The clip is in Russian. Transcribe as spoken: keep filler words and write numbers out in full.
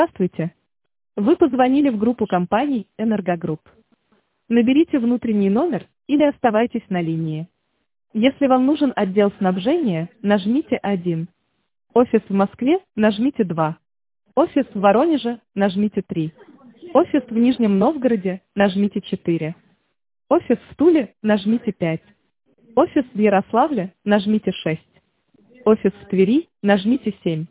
Здравствуйте. Вы позвонили в группу компаний «Энергогрупп». Наберите внутренний номер или оставайтесь на линии. Если вам нужен отдел снабжения, нажмите один. Офис в Москве, нажмите два. Офис в Воронеже, нажмите три. Офис в Нижнем Новгороде, нажмите четыре. Офис в Туле, нажмите пять. Офис в Ярославле, нажмите шесть. Офис в Твери, нажмите семь.